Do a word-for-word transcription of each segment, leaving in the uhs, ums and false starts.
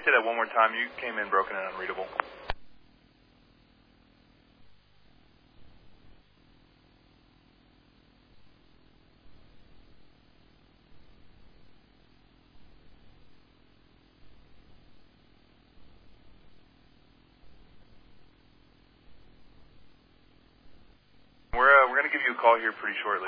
say that one more time? You came in broken and unreadable. We're, uh, we're going to give you a call here pretty shortly.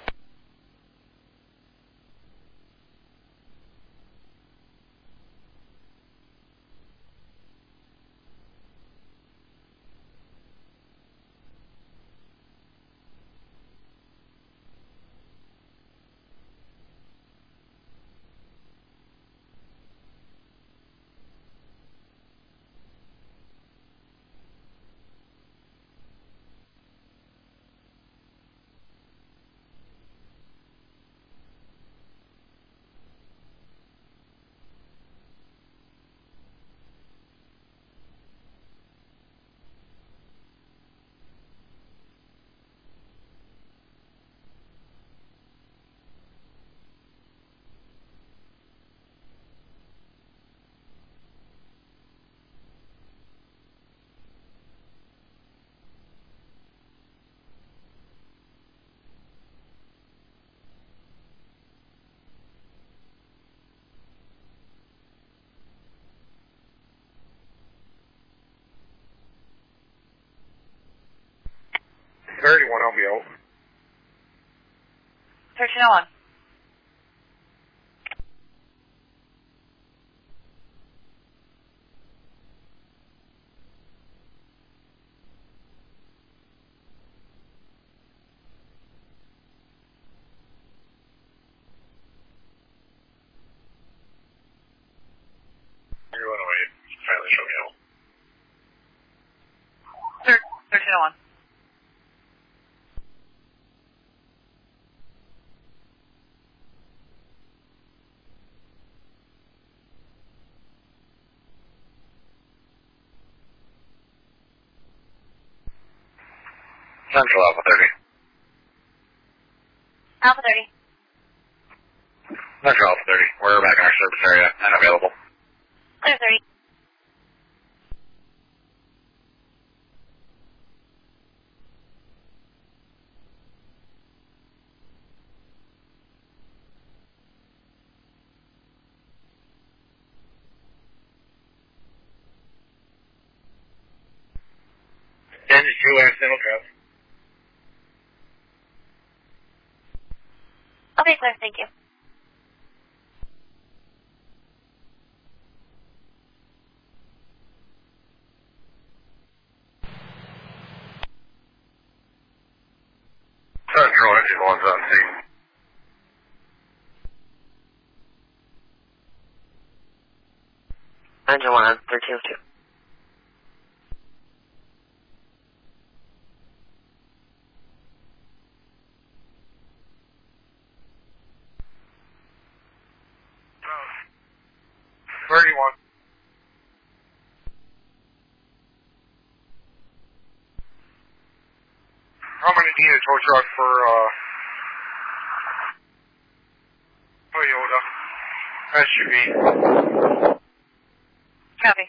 thirty-one, I'll be out. thirteen oh one. You're going away. Finally show me out. thirteen oh one. Central Alpha thirty. Alpha thirty. Central Alpha thirty. We're back in our service area and available. Clear thirty. Engine two and single drop. Okay, sir. Thank you. Central engine one's on scene. Engine one on thirteen oh two. thirty-one. How many need a tow truck for, uh, Toyota? S U V. Copy.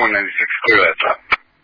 one ninety-six, clear that top.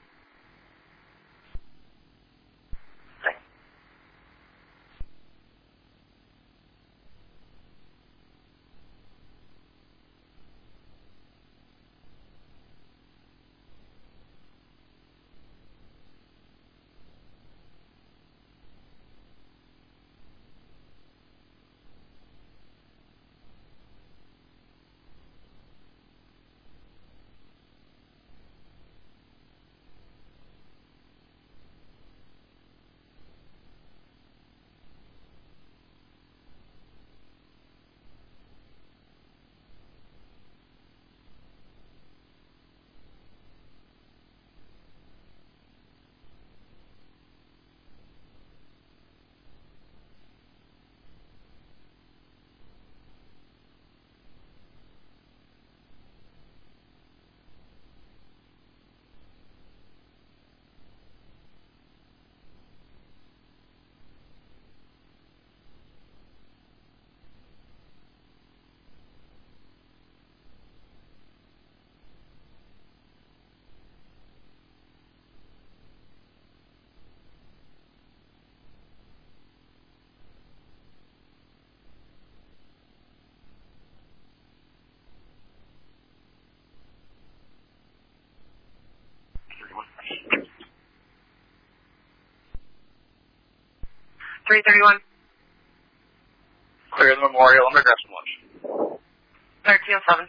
three thirty-one. Clear the Memorial. I'm going to grab some lunch. thirteen oh seven.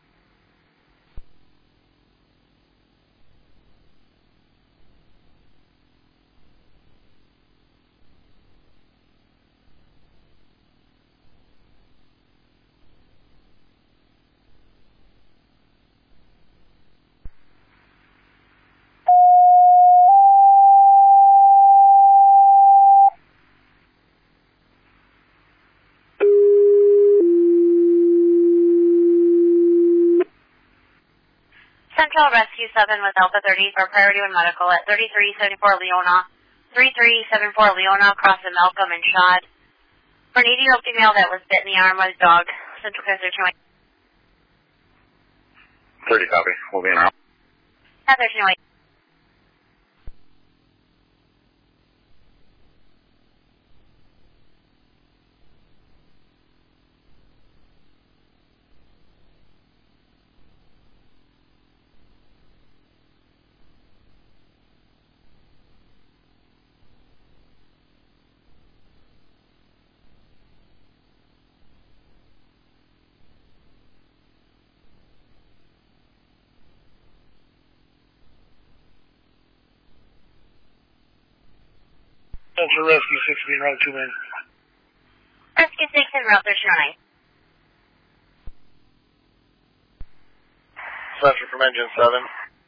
Central Rescue seven with Alpha thirty for priority one medical at thirty-three seventy-four Leona, thirty-three seventy-four Leona, crossing Malcolm and Shad. For needing a female that was bit in the arm by a dog. Central Care thirteen oh eight. thirty copy. We'll be in around. At thirteen oh eight. Central Rescue six being route two man. Rescue six and route thirteen oh nine. Central from engine seven.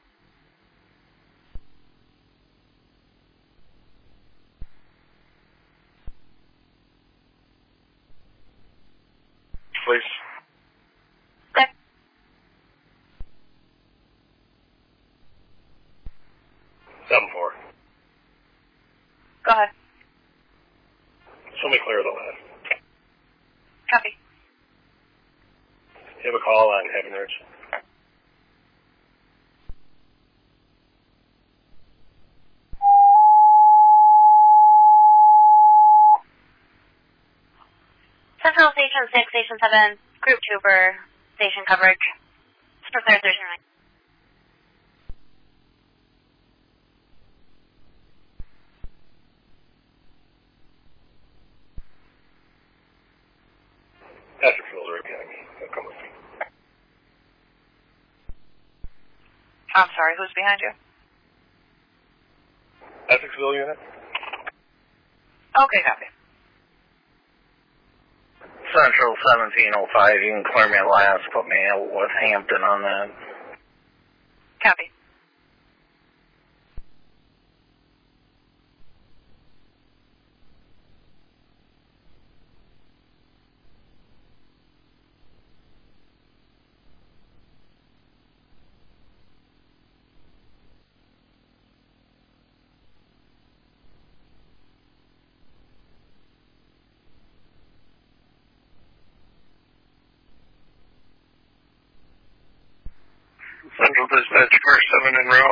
Please. Okay. seven four. Go ahead. Show me clear the last. Copy. You have a call on Heaven Ridge. Central Station six, Station seven, Group Trooper, Station coverage. Prepare thirteen oh nine. Patrick Phil's right behind me. He'll come with me. I'm sorry, who's behind you? Essexville unit. Okay, copy. Central seventeen oh five, you can clear me at last. Put me with Hampton on that. Copy.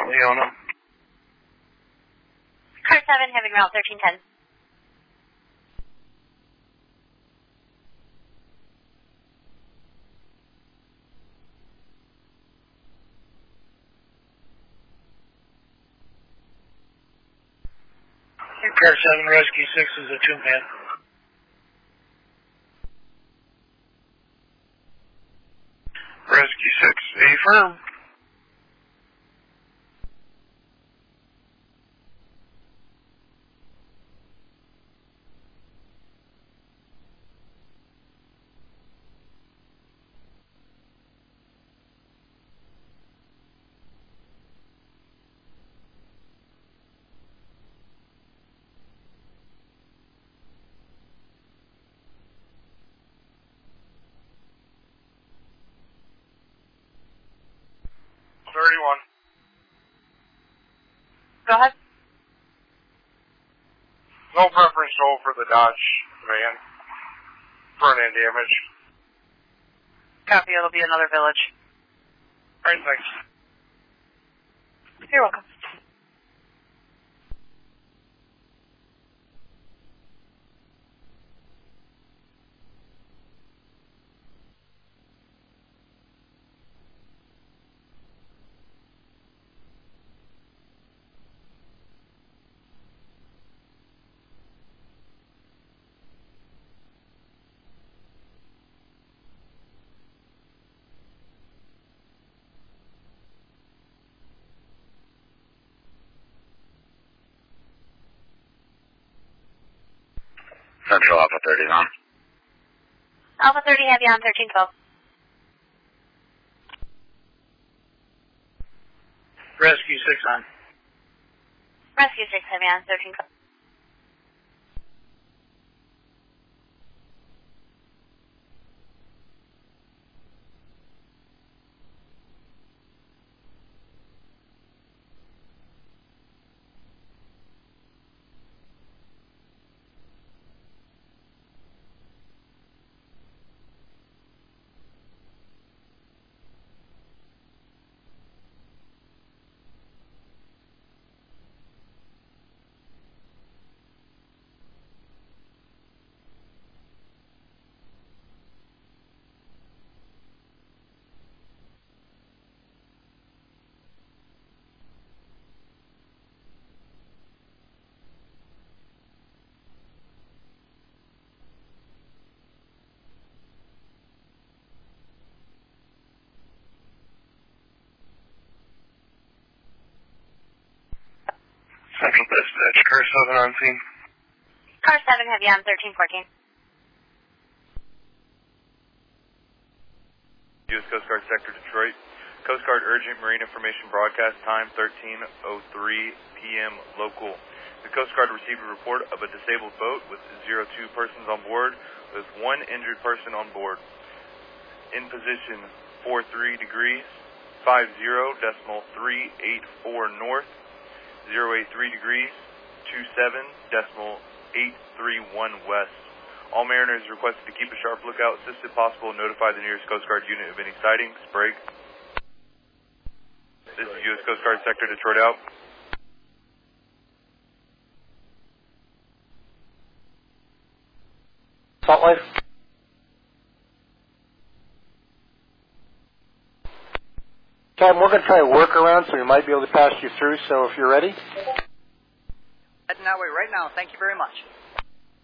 Leona. Car seven, heading route thirteen ten. Car seven, Rescue six is a two-man. Rescue six, affirm. thirty-one. Go ahead. No preference to hold for the Dodge van. Front end damage. Copy, it'll be another village. Alright, thanks. You're welcome. Central Alpha thirty on. Alpha thirty, heavy on thirteen twelve. Rescue six on. Rescue six, heavy on thirteen twelve. Central Dispatch, Car seven on scene. Car seven, heavy on thirteen fourteen. U S Coast Guard Sector Detroit. Coast Guard Urgent Marine Information Broadcast time thirteen oh three p.m. local. The Coast Guard received a report of a disabled boat with zero two persons on board with one injured person on board. In position four three degrees, five zero decimal three eight four north, zero eight three degrees, two seven decimal eight three one west. All mariners requested to keep a sharp lookout. Assist if possible, notify the nearest Coast Guard unit of any sightings. Break. This is U S Coast Guard Sector Detroit out. Salt Life. Captain, we're going to try a workaround, so we might be able to pass you through. So if you're ready. Heading that way right now. Thank you very much.